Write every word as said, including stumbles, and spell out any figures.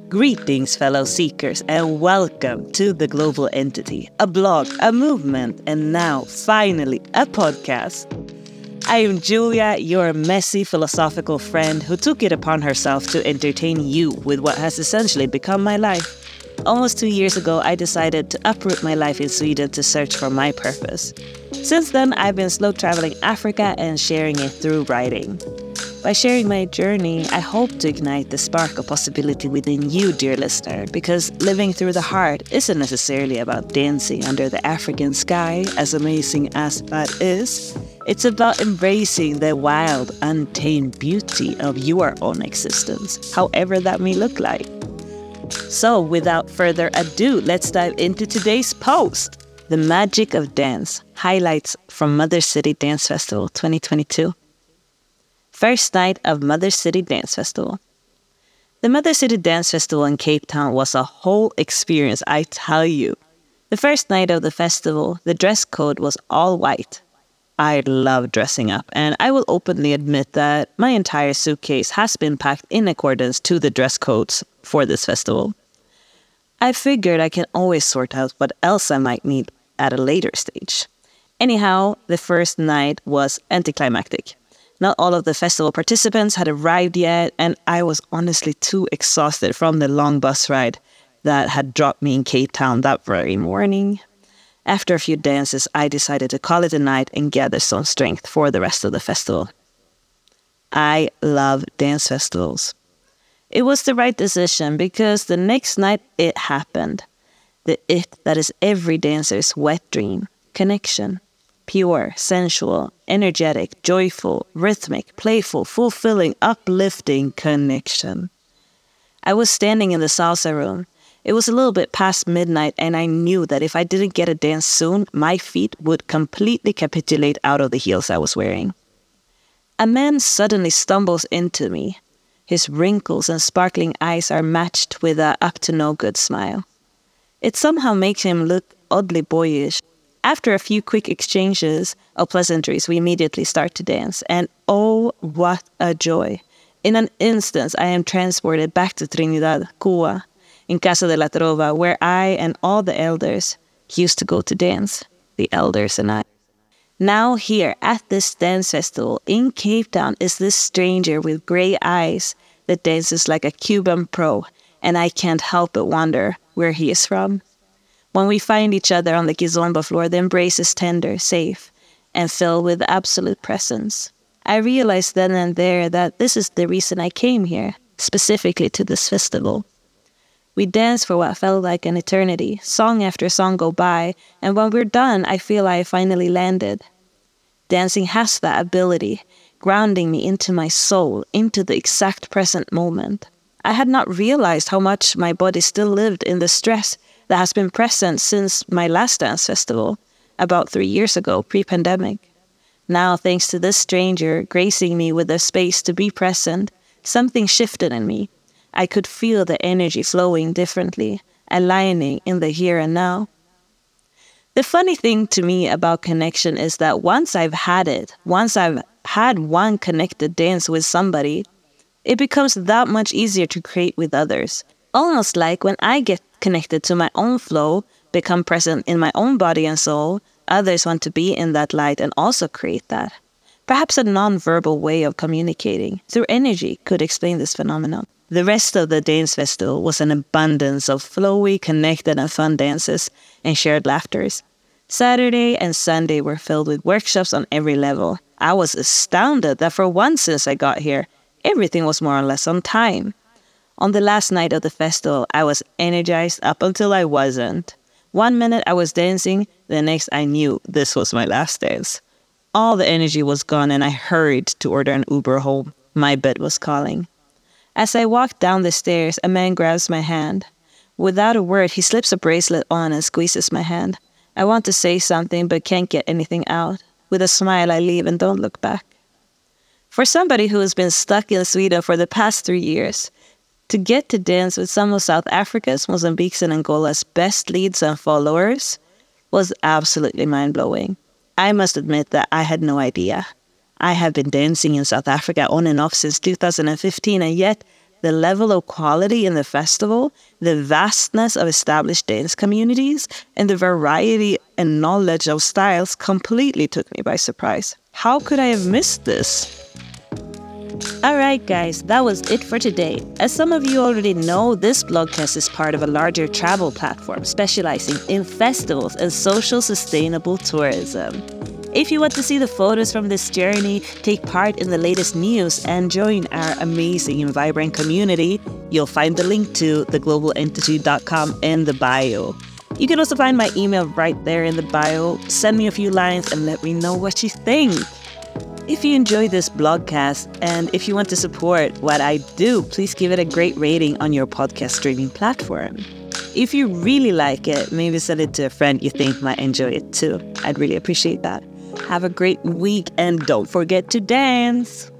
Greetings, fellow seekers, and welcome to The Global Entity, a blog, a movement, and now, finally, a podcast. I am Julia, your messy philosophical friend who took it upon herself to entertain you with what has essentially become my life. Almost two years ago, I decided to uproot my life in Sweden to search for my purpose. Since then, I've been slow traveling Africa and sharing it through writing. By sharing my journey, I hope to ignite the spark of possibility within you, dear listener, because living through the heart isn't necessarily about dancing under the African sky, as amazing as that is. It's about embracing the wild, untamed beauty of your own existence, however that may look like. So, without further ado, let's dive into today's post. The Magic of Dance, highlights from Mother City Dance Festival twenty twenty-two. First night of Mother City Dance Festival. The Mother City Dance Festival in Cape Town was a whole experience, I tell you. The first night of the festival, the dress code was all white. I love dressing up, and I will openly admit that my entire suitcase has been packed in accordance to the dress codes for this festival. I figured I can always sort out what else I might need at a later stage. Anyhow, the first night was anticlimactic. Not all of the festival participants had arrived yet, and I was honestly too exhausted from the long bus ride that had dropped me in Cape Town that very morning. After a few dances, I decided to call it a night and gather some strength for the rest of the festival. I love dance festivals. It was the right decision because the next night it happened. The it that is every dancer's wet dream, connection. Pure, sensual, energetic, joyful, rhythmic, playful, fulfilling, uplifting connection. I was standing in the salsa room. It was a little bit past midnight, and I knew that if I didn't get a dance soon, my feet would completely capitulate out of the heels I was wearing. A man suddenly stumbles into me. His wrinkles and sparkling eyes are matched with a up-to-no-good smile. It somehow makes him look oddly boyish. After a few quick exchanges of pleasantries, we immediately start to dance, and oh, what a joy. In an instant, I am transported back to Trinidad, Cuba, in Casa de la Trova, where I and all the elders used to go to dance, the elders and I. Now here, at this dance festival in Cape Town, is this stranger with gray eyes that dances like a Cuban pro, and I can't help but wonder where he is from. When we find each other on the Kizomba floor, the embrace is tender, safe, and filled with absolute presence. I realized then and there that this is the reason I came here, specifically to this festival. We danced for what felt like an eternity. Song after song go by, and when we're done, I feel I finally landed. Dancing has that ability, grounding me into my soul, into the exact present moment. I had not realized how much my body still lived in the stress that has been present since my last dance festival, about three years ago, pre-pandemic. Now, thanks to this stranger gracing me with the space to be present, something shifted in me. I could feel the energy flowing differently, aligning in the here and now. The funny thing to me about connection is that once I've had it, once I've had one connected dance with somebody, it becomes that much easier to create with others. Almost like when I get connected to my own flow, become present in my own body and soul, others want to be in that light and also create that. Perhaps a non-verbal way of communicating through energy could explain this phenomenon. The rest of the dance festival was an abundance of flowy, connected, and fun dances and shared laughters. Saturday and Sunday were filled with workshops on every level. I was astounded that for once since I got here, everything was more or less on time. On the last night of the festival, I was energized up until I wasn't. One minute I was dancing, the next I knew this was my last dance. All the energy was gone and I hurried to order an Uber home. My bed was calling. As I walked down the stairs, a man grabs my hand. Without a word, he slips a bracelet on and squeezes my hand. I want to say something but can't get anything out. With a smile, I leave and don't look back. For somebody who has been stuck in Sweden for the past three years, to get to dance with some of South Africa's, Mozambique's, and Angola's best leads and followers was absolutely mind-blowing. I must admit that I had no idea. I have been dancing in South Africa on and off since two thousand fifteen, and yet the level of quality in the festival, the vastness of established dance communities, and the variety and knowledge of styles completely took me by surprise. How could I have missed this? Alright guys, that was it for today. As some of you already know, this blogcast is part of a larger travel platform specializing in festivals and social sustainable tourism. If you want to see the photos from this journey, take part in the latest news, and join our amazing and vibrant community, you'll find the link to the global entity dot com in the bio. You can also find my email right there in the bio. Send me a few lines and let me know what you think. If you enjoyed this blogcast and if you want to support what I do, please give it a great rating on your podcast streaming platform. If you really like it, maybe send it to a friend you think might enjoy it too. I'd really appreciate that. Have a great week and don't forget to dance!